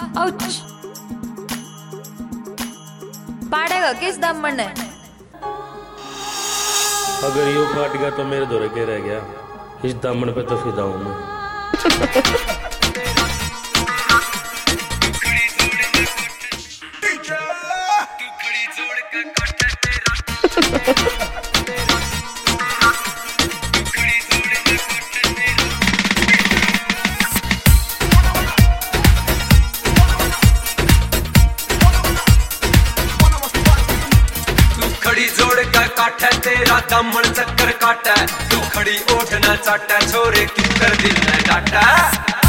Ouch. पाड़ेगा किस दामन ने? अगर यो काट गया तो मेरे दौरे के रह गया, इस दामन पे तो फिदा हूं मैं। खड़ी जोड़ का काट है तेरा दामन चक्कर काटा, तू खड़ी ओठ ना चाटा छोरे किकर दिल न डाटा।